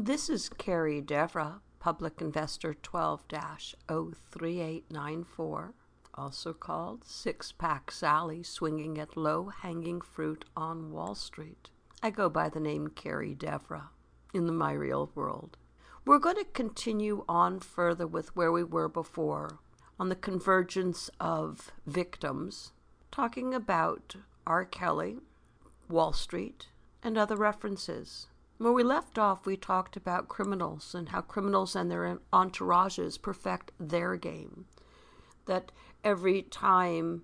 This is Carrie Devra, Public Investor 12-03894, also called Six-Pack Sally, swinging at low-hanging fruit on Wall Street. I go by the name Carrie Devra in my real world. We're going to continue on further with where we were before, on the convergence of victims, talking about R. Kelly, Wall Street, and other references. Where we left off, we talked about criminals and how criminals and their entourages perfect their game. That every time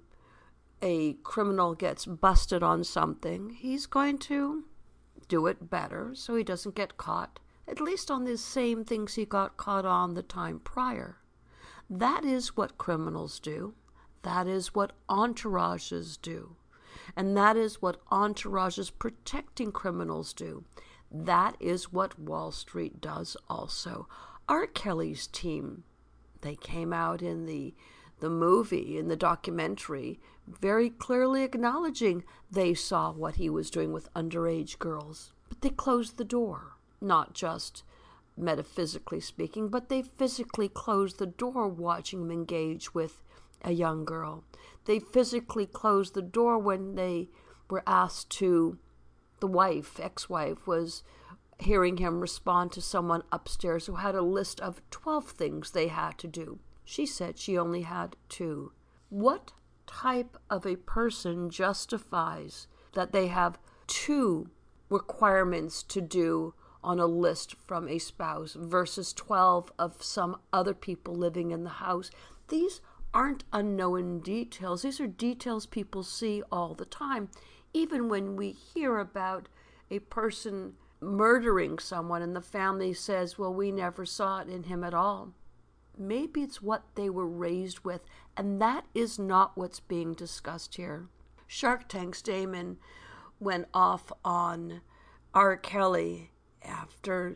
a criminal gets busted on something, he's going to do it better so he doesn't get caught, at least on the same things he got caught on the time prior. That is what criminals do. That is what entourages do. And that is what entourages protecting criminals do. That is what Wall Street does also. R. Kelly's team, they came out in the movie, in the documentary, very clearly acknowledging they saw what he was doing with underage girls. But they closed the door, not just metaphysically speaking, but they physically closed the door watching him engage with a young girl. They physically closed the door when they were asked to, the wife, ex-wife, was hearing him respond to someone upstairs who had a list of 12 things they had to do. She said she only had 2. What type of a person justifies that they have 2 requirements to do on a list from a spouse versus 12 of some other people living in the house? These aren't unknown details. These are details people see all the time. Even when we hear about a person murdering someone and the family says, well, we never saw it in him at all. Maybe it's what they were raised with, and that is not what's being discussed here. Shark Tank's Damon went off on R. Kelly after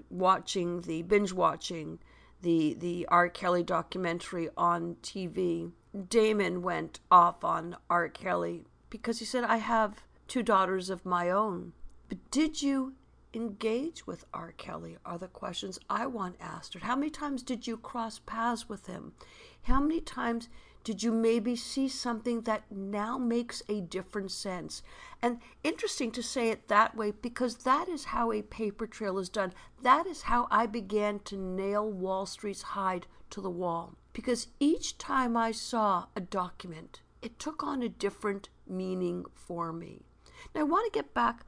binge watching the R. Kelly documentary on TV. Damon went off on R. Kelly because he said, I have 2 daughters of my own. But did you engage with R. Kelly are the questions I want asked. How many times did you cross paths with him? How many times did you maybe see something that now makes a different sense? And interesting to say it that way, because that is how a paper trail is done. That is how I began to nail Wall Street's hide to the wall. Because each time I saw a document, it took on a different meaning for me. Now I want to get back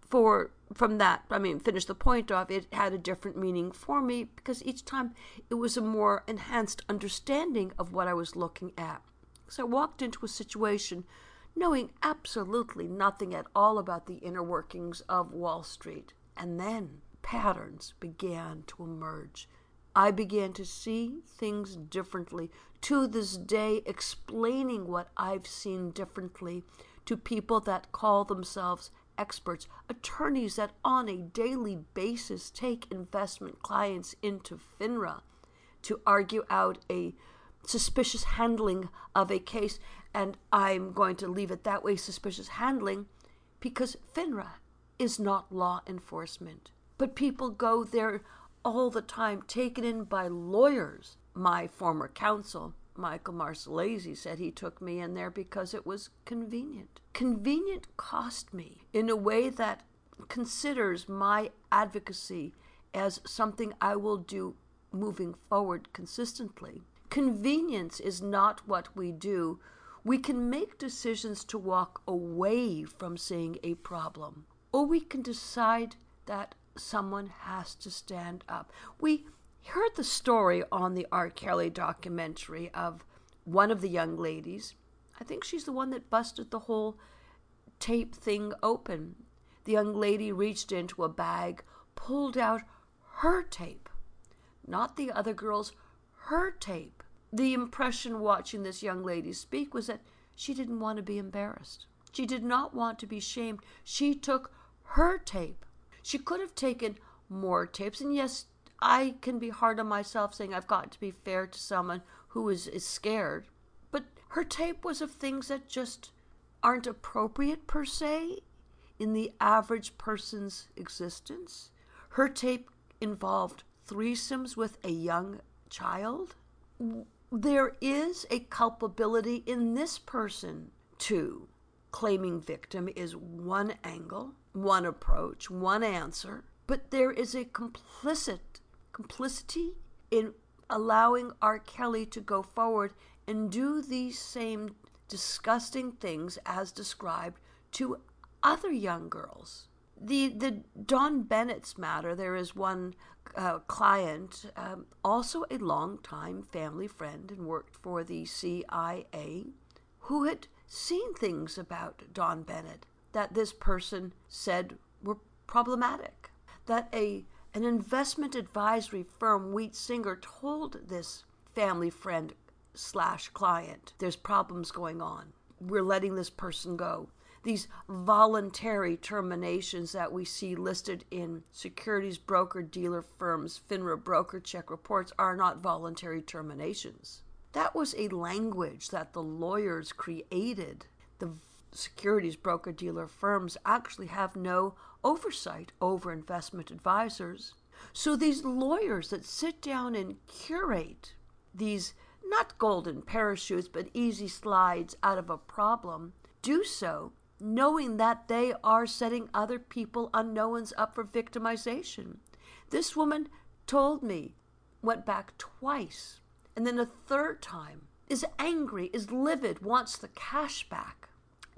finish the point off. It had a different meaning for me because each time it was a more enhanced understanding of what I was looking at. So I walked into a situation knowing absolutely nothing at all about the inner workings of Wall Street. And then patterns began to emerge. I began to see things differently. To this day, explaining what I've seen differently to people that call themselves experts, attorneys that on a daily basis take investment clients into FINRA to argue out a suspicious handling of a case. And I'm going to leave it that way, suspicious handling, because FINRA is not law enforcement. But people go there all the time, taken in by lawyers. My former counsel, Michael Marcellesi, said he took me in there because it was convenient. Convenient cost me in a way that considers my advocacy as something I will do moving forward consistently. Convenience is not what we do. We can make decisions to walk away from seeing a problem, or we can decide that someone has to stand up. We heard the story on the R. Kelly documentary of one of the young ladies. I think she's the one that busted the whole tape thing open. The young lady reached into a bag, pulled out her tape, not the other girl's, her tape. The impression watching this young lady speak was that she didn't want to be embarrassed. She did not want to be shamed. She took her tape. She could have taken more tapes, and yes, I can be hard on myself saying I've got to be fair to someone who is scared. But her tape was of things that just aren't appropriate per se in the average person's existence. Her tape involved threesomes with a young child. There is a culpability in this person too. Claiming victim is one angle, one approach, one answer, but there is a complicity in allowing R. Kelly to go forward and do these same disgusting things as described to other young girls. The Don Bennett's matter, there is one client, also a longtime family friend and worked for the CIA, who had seen things about Don Bennett that this person said were problematic. That an investment advisory firm, Wheat Singer, told this family friend / client, there's problems going on. We're letting this person go. These voluntary terminations that we see listed in securities broker dealer firms, FINRA broker check reports, are not voluntary terminations. That was a language that the lawyers created. The securities broker dealer firms actually have no oversight over investment advisors. So these lawyers that sit down and curate these not golden parachutes but easy slides out of a problem do so knowing that they are setting other people, unknowns, up for victimization. This woman told me, went back twice, and then a third time, is angry, is livid, wants the cash back,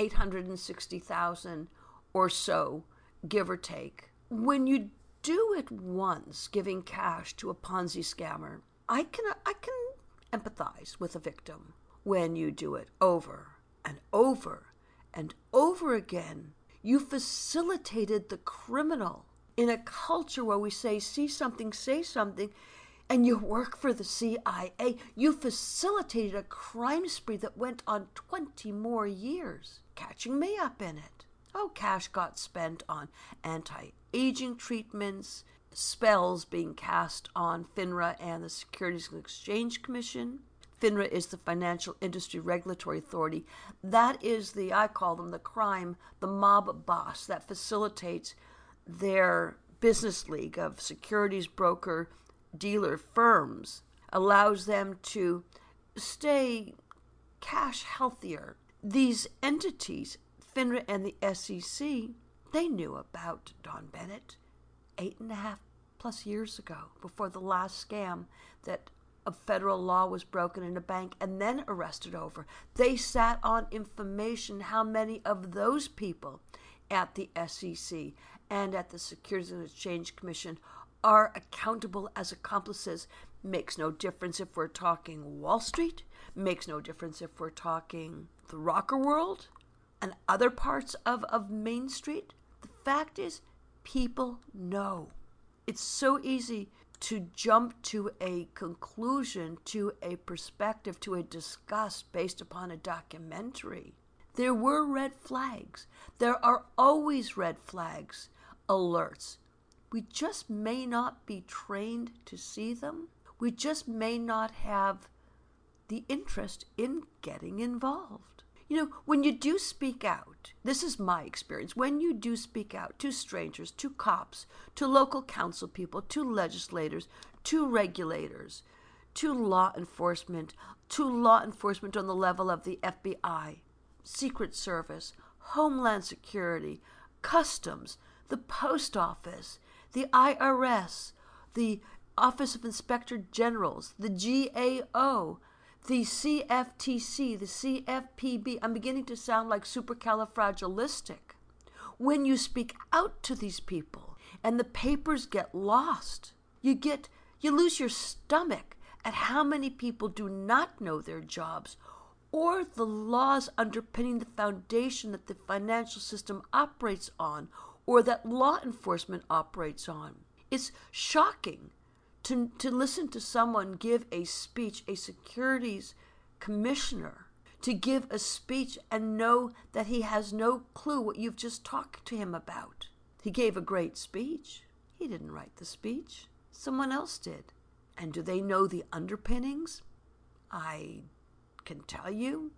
$860,000 or so, give or take. When you do it once, giving cash to a Ponzi scammer, I can empathize with a victim. When you do it over and over and over again, you facilitated the criminal in a culture where we say, see something, say something, and you work for the CIA. You facilitated a crime spree that went on 20 more years, catching me up in it. Oh, cash got spent on anti-aging treatments, spells being cast on FINRA and the Securities and Exchange Commission. FINRA is the Financial Industry Regulatory Authority. That is I call them the mob boss that facilitates their business league of securities broker dealer firms, allows them to stay cash healthier. These entities, FINRA and the SEC, they knew about Don Bennett 8.5+ years ago, before the last scam that a federal law was broken in a bank and then arrested over. They sat on information. How many of those people at the SEC and at the Securities and Exchange Commission are accountable as accomplices? Makes no difference if we're talking Wall Street, makes no difference if we're talking the rocker world and other parts of Main Street. The fact is, people know. It's so easy to jump to a conclusion, to a perspective, to a disgust based upon a documentary. There were red flags. There are always red flags, alerts. We just may not be trained to see them. We just may not have the interest in getting involved. When you do speak out, this is my experience, when you do speak out to strangers, to cops, to local council people, to legislators, to regulators, to law enforcement on the level of the FBI, Secret Service, Homeland Security, Customs, the Post Office, the IRS, the Office of Inspector Generals, the GAO, the CFTC, the CFPB. I'm beginning to sound like supercalifragilistic. When you speak out to these people and the papers get lost, you lose your stomach at how many people do not know their jobs or the laws underpinning the foundation that the financial system operates on or that law enforcement operates on. It's shocking to listen to someone give a speech, a securities commissioner, to give a speech and know that he has no clue what you've just talked to him about. He gave a great speech. He didn't write the speech. Someone else did. And do they know the underpinnings? I can tell you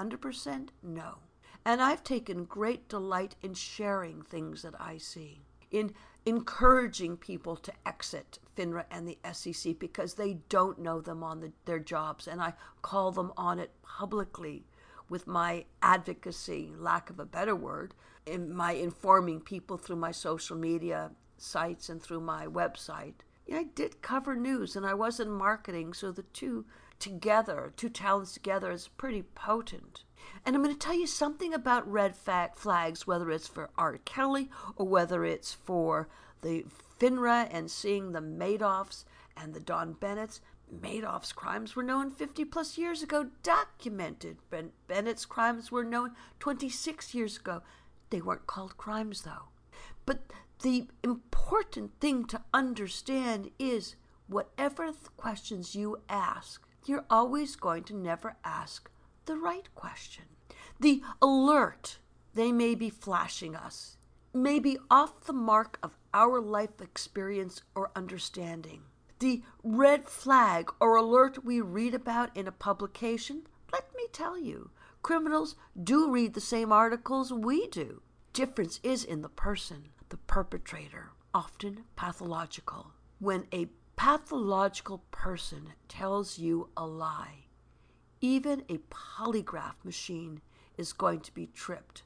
100% no. And I've taken great delight in sharing things that I see. in encouraging people to exit FINRA and the SEC because they don't know them on their jobs. And I call them on it publicly with my advocacy, lack of a better word, in my informing people through my social media sites and through my website. I did cover news and I was in marketing, so the two talents together is pretty potent. And I'm going to tell you something about red flags, whether it's for R. Kelly or whether it's for the FINRA and seeing the Madoffs and the Don Bennett's. Madoff's crimes were known 50 plus years ago, documented. Bennett's crimes were known 26 years ago. They weren't called crimes, though. But the important thing to understand is whatever questions you ask, you're always going to never ask the right question. The alert they may be flashing us may be off the mark of our life experience or understanding. The red flag or alert we read about in a publication, let me tell you, criminals do read the same articles we do. Difference is in the person, the perpetrator, often pathological. When a pathological person tells you a lie, even a polygraph machine is going to be tricked,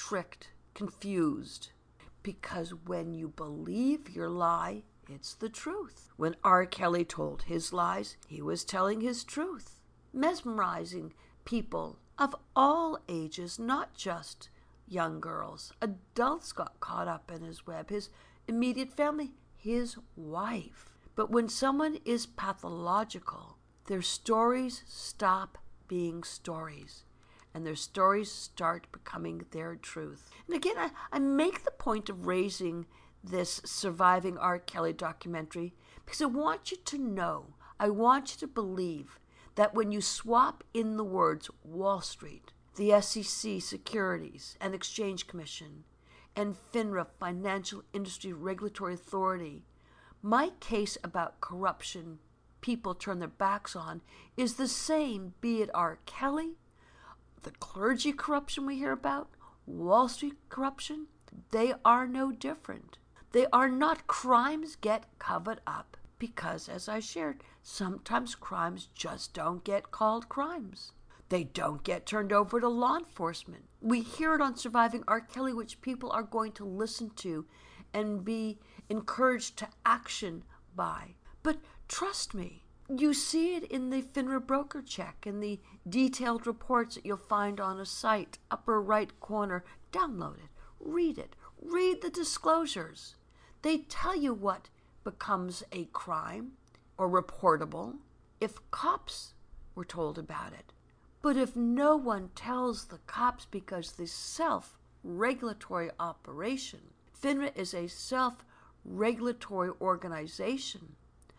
confused. Because when you believe your lie, it's the truth. When R. Kelly told his lies, he was telling his truth, mesmerizing people of all ages, not just young girls. Adults got caught up in his web, his immediate family, his wife. But when someone is pathological, their stories stop being stories, and their stories start becoming their truth. And again, I make the point of raising this Surviving R. Kelly documentary because I want you to know, I want you to believe that when you swap in the words Wall Street, the SEC, Securities and Exchange Commission, and FINRA, Financial Industry Regulatory Authority, my case about corruption people turn their backs on is the same, be it R. Kelly, the clergy corruption we hear about, Wall Street corruption. They are no different. They are not. Crimes get covered up because, as I shared, sometimes crimes just don't get called crimes. They don't get turned over to law enforcement. We hear it on Surviving R. Kelly, which people are going to listen to and be encouraged to action by. But trust me, you see it in the FINRA broker check and the detailed reports that you'll find on a site, upper right corner. Download it, read the disclosures. They tell you what becomes a crime or reportable if cops were told about it. But if no one tells the cops because the self-regulatory operation, FINRA is a self-regulatory organization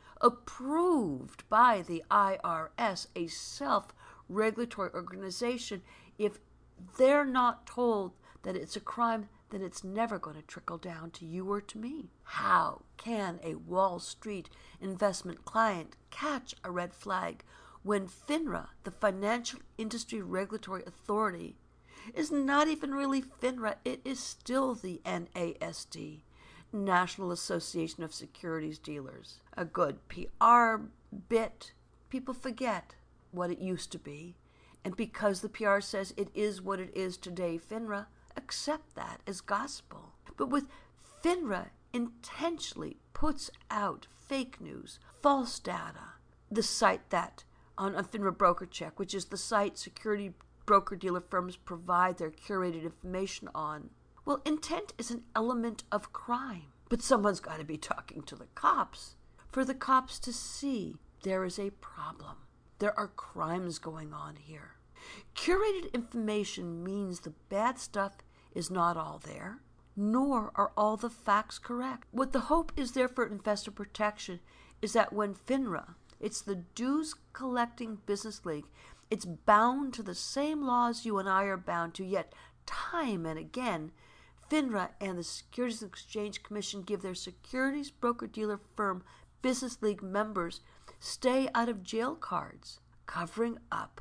approved by the IRS, a self-regulatory organization. If they're not told that it's a crime, then it's never going to trickle down to you or to me. How can a Wall Street investment client catch a red flag when FINRA, the Financial Industry Regulatory Authority, is not even really FINRA? It is still the NASD, National Association of Securities Dealers. A good PR bit. People forget what it used to be. And because the PR says it is what it is today, FINRA, accept that as gospel. But with FINRA intentionally puts out fake news, false data, the site that on FINRA Broker Check, which is the site security broker-dealer firms provide their curated information on. Well, intent is an element of crime, but someone's got to be talking to the cops for the cops to see there is a problem. There are crimes going on here. Curated information means the bad stuff is not all there, nor are all the facts correct. What the hope is there for investor protection is that when FINRA, it's the dues collecting business league, it's bound to the same laws you and I are bound to, yet time and again, FINRA and the Securities and Exchange Commission give their securities broker-dealer firm business league members stay out of jail cards, covering up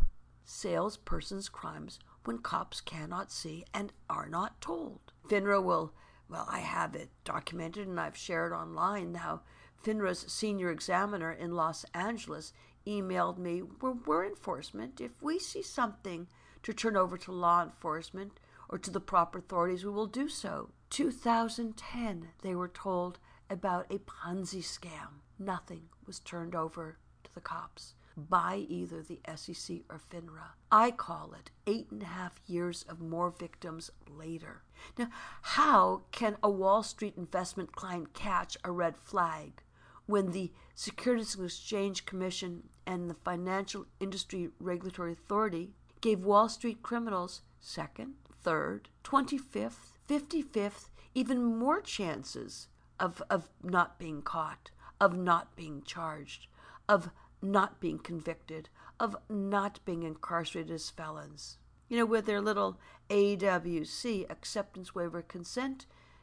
salespersons' crimes when cops cannot see and are not told. FINRA will Well, I have it documented and I've shared online how FINRA's senior examiner in Los Angeles emailed me, we're enforcement. If we see something to turn over to law enforcement or to the proper authorities, we will do so. 2010, they were told about a Ponzi scam. Nothing was turned over to the cops by either the SEC or FINRA. I call it 8.5 years of more victims later. Now, how can a Wall Street investment client catch a red flag when the Securities and Exchange Commission and the Financial Industry Regulatory Authority gave Wall Street criminals 2nd, 3rd, 25th, 55th, even more chances of not being caught, of not being charged, of not being convicted, of not being incarcerated as felons? With their little AWC, acceptance waiver consent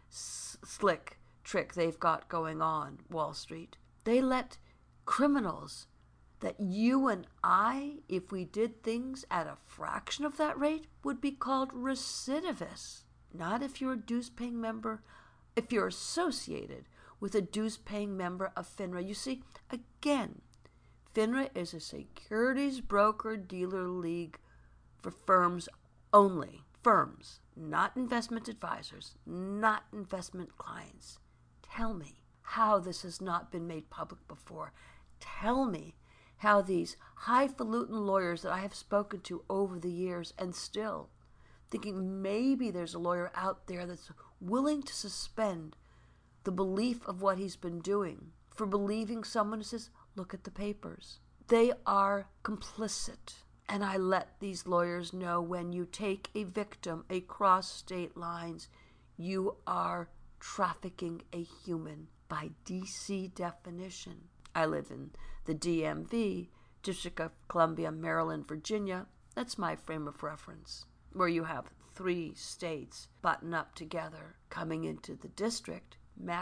slick trick they've got going on, Wall Street. They let criminals that you and I, if we did things at a fraction of that rate, would be called recidivists. Not if you're a dues-paying member, if you're associated with a dues-paying member of FINRA. You see, again, FINRA is a securities broker-dealer league for firms only. Firms, not investment advisors, not investment clients. Tell me how this has not been made public before. Tell me how these highfalutin lawyers that I have spoken to over the years, and still thinking maybe there's a lawyer out there that's willing to suspend the belief of what he's been doing for believing someone who says, look at the papers. They are complicit. And I let these lawyers know, when you take a victim across state lines, you are trafficking a human by DC definition. I live in the DMV, District of Columbia, Maryland, Virginia. That's my frame of reference, where you have 3 states button up together coming into the district,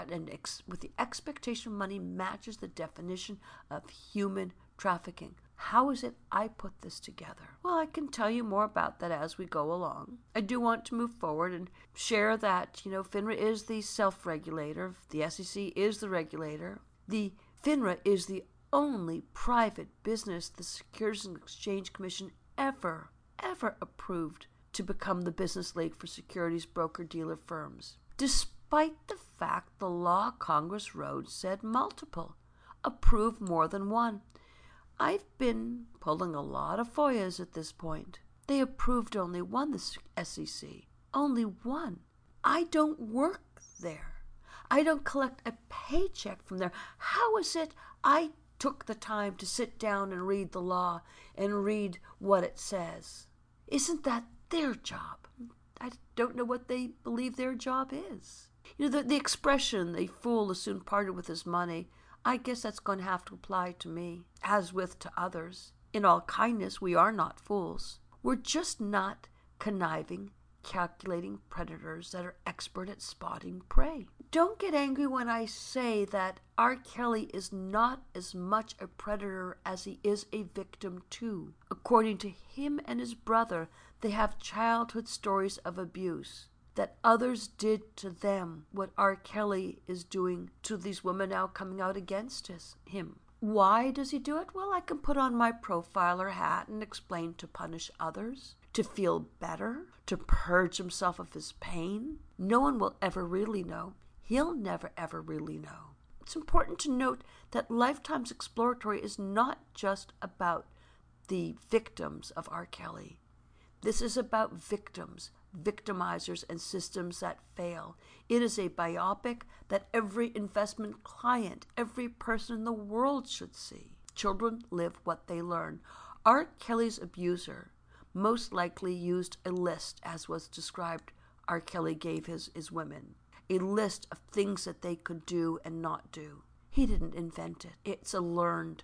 with the expectation of money matches the definition of human trafficking. How is it I put this together? Well, I can tell you more about that as we go along. I do want to move forward and share that, FINRA is the self-regulator. The SEC is the regulator. The FINRA is the only private business the Securities and Exchange Commission ever approved to become the business league for securities broker-dealer firms, despite the fact the law Congress wrote said multiple, approved more than one. I've been pulling a lot of FOIAs at this point. They approved only one, the SEC. Only one. I don't work there. I don't collect a paycheck from there. How is it I took the time to sit down and read the law and read what it says? Isn't that their job? I don't know what they believe their job is. The expression, a fool is soon parted with his money, I guess that's going to have to apply to me, as with to others. In all kindness, we are not fools. We're just not conniving, calculating predators that are expert at spotting prey. Don't get angry when I say that R. Kelly is not as much a predator as he is a victim too. According to him and his brother, they have childhood stories of abuse, that others did to them what R. Kelly is doing to these women now coming out against him. Why does he do it? Well, I can put on my profiler hat and explain: to punish others, to feel better, to purge himself of his pain. No one will ever really know. He'll never ever really know. It's important to note that Lifetime's Exploratory is not just about the victims of R. Kelly. This is about victims, victimizers, and systems that fail. It is a biopic that every investment client, every person in the world should see. Children live what they learn. R. Kelly's abuser most likely used a list, as was described R. Kelly gave his women, a list of things that they could do and not do. He didn't invent it. It's a learned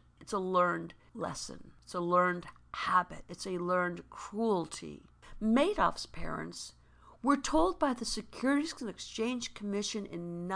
lesson. It's a learned habit. It's a learned cruelty. Madoff's parents were told by the Securities and Exchange Commission in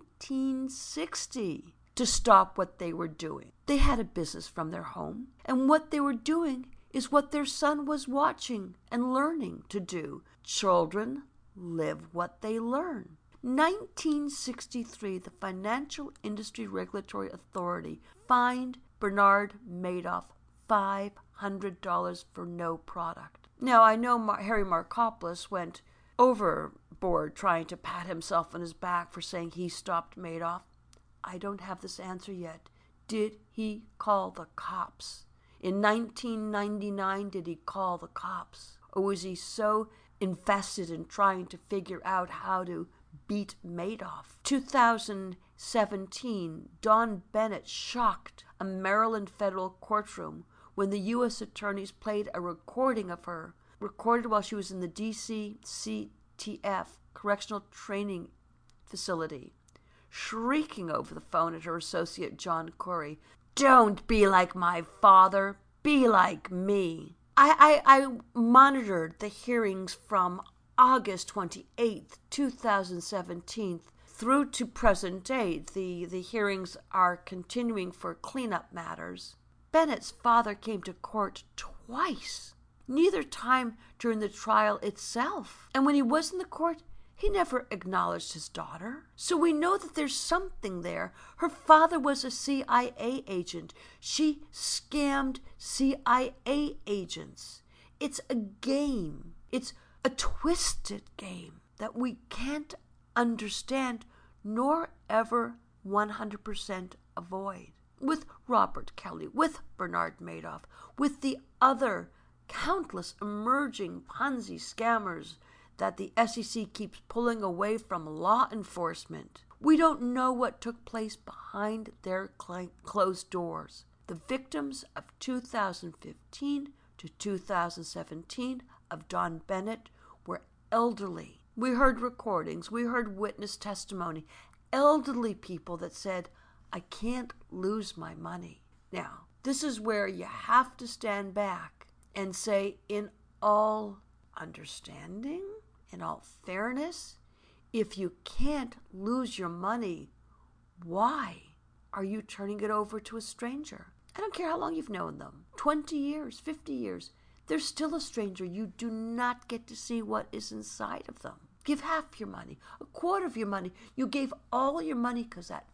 1960 to stop what they were doing. They had a business from their home, and what they were doing is what their son was watching and learning to do. Children live what they learn. 1963, the Financial Industry Regulatory Authority fined Bernard Madoff $500 for no product. Now, I know Harry Markopolos went overboard trying to pat himself on his back for saying he stopped Madoff. I don't have this answer yet. Did he call the cops? In 1999, did he call the cops? Or was he so invested in trying to figure out how to beat Madoff? 2017, Dawn Bennett shocked a Maryland federal courtroom when the U.S. attorneys played a recording of her, recorded while she was in the D.C. CTF Correctional Training Facility, shrieking over the phone at her associate John Corey, "Don't be like my father, be like me." I monitored the hearings from August 28th, 2017 through to present day. The hearings are continuing for cleanup matters. Bennett's father came to court twice, neither time during the trial itself. And when he was in the court, he never acknowledged his daughter. So we know that there's something there. Her father was a CIA agent. She scammed CIA agents. It's a game. It's a twisted game that we can't understand nor ever 100% avoid. With Robert Kelly, with Bernard Madoff, with the other countless emerging Ponzi scammers that the SEC keeps pulling away from law enforcement. We don't know what took place behind their closed doors. The victims of 2015 to 2017 of Dawn Bennett were elderly. We heard recordings, we heard witness testimony, elderly people that said, "I can't lose my money." Now, this is where you have to stand back and say, in all understanding, in all fairness, if you can't lose your money, why are you turning it over to a stranger? I don't care how long you've known them, 20 years, 50 years, they're still a stranger. You do not get to see what is inside of them. Give half your money, a quarter of your money. You gave all your money because that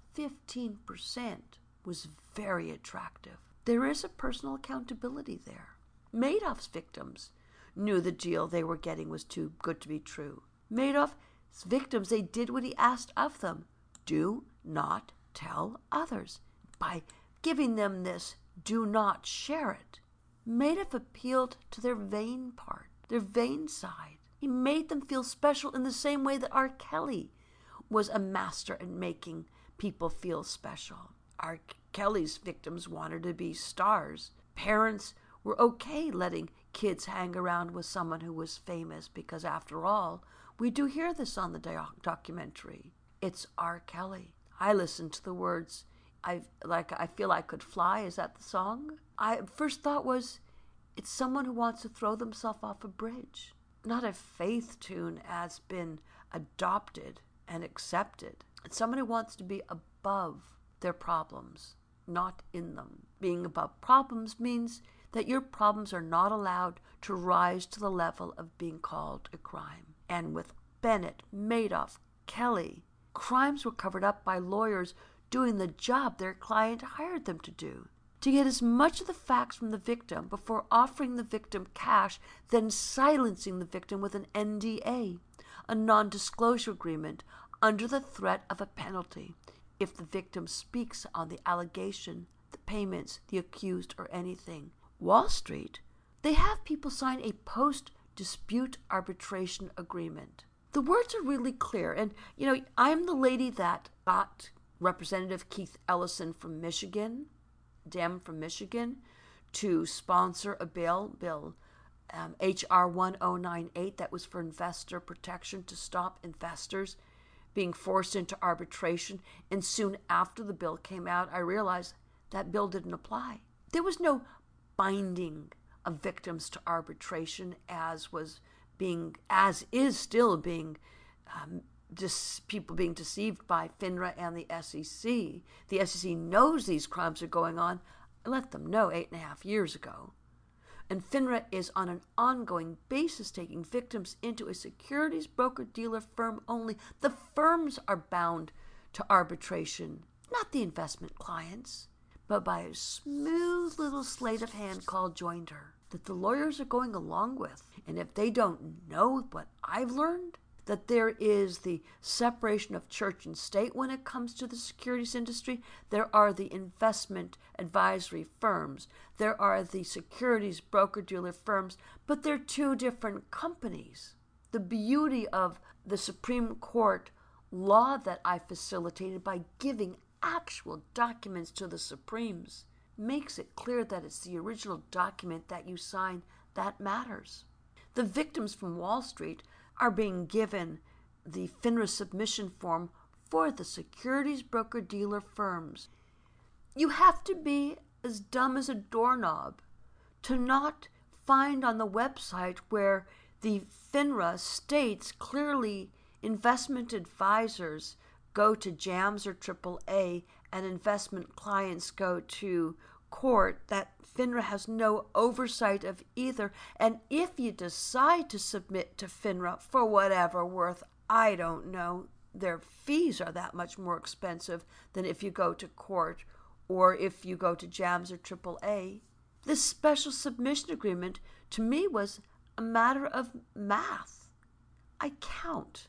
15% was very attractive. There is a personal accountability there. Madoff's victims knew the deal they were getting was too good to be true. Madoff's victims, they did what he asked of them. Do not tell others. By giving them this, do not share it. Madoff appealed to their vain part, their vain side. He made them feel special in the same way that R. Kelly was a master at making people feel special. R. Kelly's victims wanted to be stars. Parents were okay letting kids hang around with someone who was famous because, after all, we do hear this on the documentary. It's R. Kelly. I listened to the words, I feel I could fly. Is that the song? First thought was, it's someone who wants to throw themselves off a bridge. Not a faith tune has been adopted and accepted. It's someone who wants to be above their problems, not in them. Being above problems means that your problems are not allowed to rise to the level of being called a crime. And with Bennett, Madoff, Kelly, crimes were covered up by lawyers doing the job their client hired them to do. To get as much of the facts from the victim before offering the victim cash, then silencing the victim with an NDA, a non-disclosure agreement, under the threat of a penalty if the victim speaks on the allegation, the payments, the accused, or anything. Wall Street, they have people sign a post-dispute arbitration agreement. The words are really clear. And, I'm the lady that got Representative Keith Ellison from Michigan, Dem from Michigan, to sponsor a bill, H.R. 1098, that was for investor protection to stop investors being forced into arbitration. And soon after the bill came out, I realized that bill didn't apply. There was no binding of victims to arbitration as is still being people being deceived by FINRA and the SEC. The SEC knows these crimes are going on. I let them know 8.5 years ago. And FINRA is on an ongoing basis taking victims into a securities broker-dealer firm only. The firms are bound to arbitration, not the investment clients, but by a smooth little sleight of hand called joinder that the lawyers are going along with. And if they don't know what I've learned, that there is the separation of church and state when it comes to the securities industry. There are the investment advisory firms. There are the securities broker-dealer firms, but they're two different companies. The beauty of the Supreme Court law that I facilitated by giving actual documents to the Supremes makes it clear that it's the original document that you sign that matters. The victims from Wall Street are being given the FINRA submission form for the securities broker-dealer firms. You have to be as dumb as a doorknob to not find on the website where the FINRA states clearly investment advisors go to JAMS or AAA and investment clients go to court, that FINRA has no oversight of either. And if you decide to submit to FINRA for whatever worth, I don't know, their fees are that much more expensive than if you go to court or if you go to JAMS or AAA. This special submission agreement to me was a matter of math. I count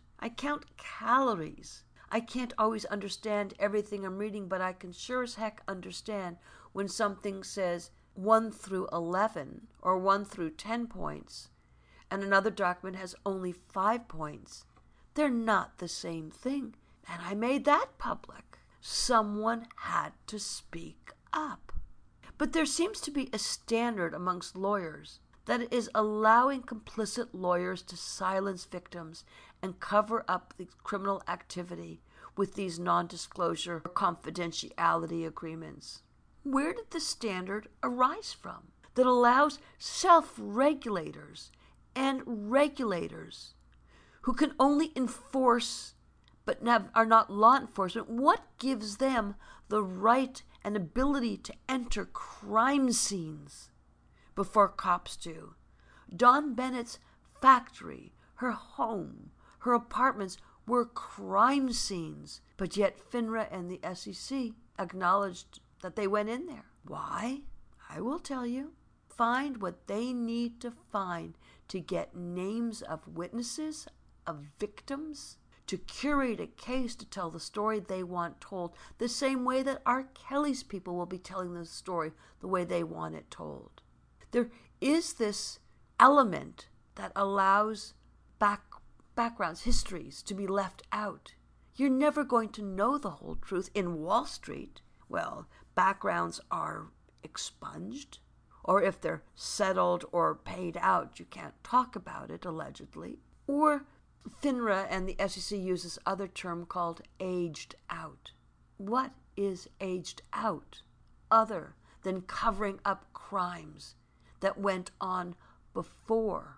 calories. I can't always understand everything I'm reading, but I can sure as heck understand when something says 1 through 11 or 1 through 10 points and another document has only 5 points. They're not the same thing. And I made that public. Someone had to speak up. But there seems to be a standard amongst lawyers that is allowing complicit lawyers to silence victims and cover up the criminal activity with these non-disclosure or confidentiality agreements. Where did the standard arise from that allows self-regulators and regulators who can only enforce but are not law enforcement? What gives them the right and ability to enter crime scenes before cops do? Dawn Bennett's factory, her home, her apartments were crime scenes, but yet FINRA and the SEC acknowledged that they went in there. Why? I will tell you. Find what they need to find to get names of witnesses, of victims, to curate a case to tell the story they want told, the same way that R. Kelly's people will be telling the story the way they want it told. There is this element that allows backgrounds, histories to be left out. You're never going to know the whole truth. In Wall Street, well, backgrounds are expunged, or if they're settled or paid out, you can't talk about it, allegedly. Or FINRA and the SEC use this other term called aged out. What is aged out other than covering up crimes that went on before,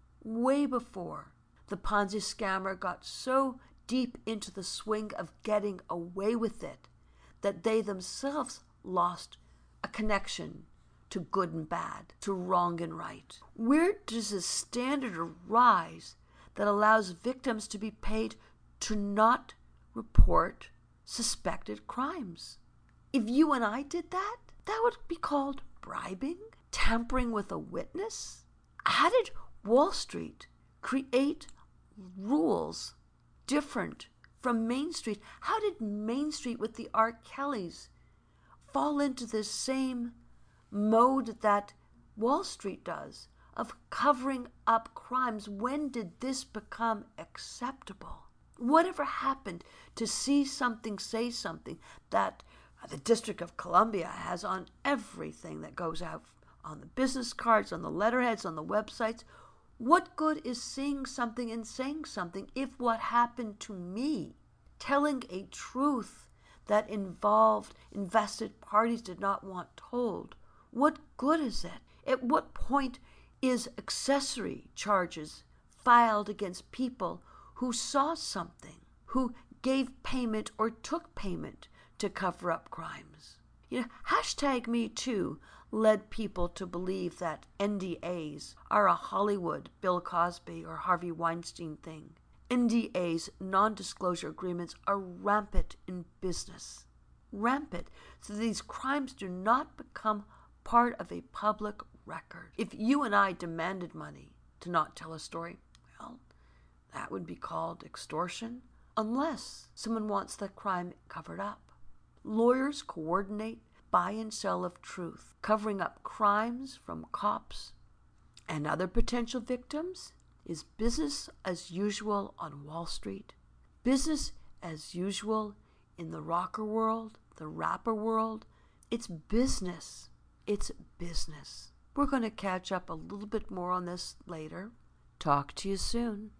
way before, the Ponzi scammer got so deep into the swing of getting away with it that they themselves lost a connection to good and bad, to wrong and right? Where does a standard arise that allows victims to be paid to not report suspected crimes? If you and I did that, that would be called bribing, tampering with a witness. How did Wall Street create rules different from Main Street? How did Main Street with the R. Kellys fall into this same mode that Wall Street does of covering up crimes? When did this become acceptable? Whatever happened to see something, say something that the District of Columbia has on everything that goes out on the business cards, on the letterheads, on the websites? What good is seeing something and saying something if what happened to me, telling a truth that involved invested parties did not want told, what good is it? At what point is accessory charges filed against people who saw something, who gave payment or took payment to cover up crimes? Hashtag Me Too led people to believe that NDAs are a Hollywood, Bill Cosby, or Harvey Weinstein thing. NDAs, non-disclosure agreements, are rampant in business. Rampant, so these crimes do not become part of a public record. If you and I demanded money to not tell a story, well, that would be called extortion, unless someone wants that crime covered up. Lawyers coordinate buy and sell of truth, covering up crimes from cops and other potential victims is business as usual on Wall Street, business as usual in the rocker world, the rapper world. It's business. It's business. We're going to catch up a little bit more on this later. Talk to you soon.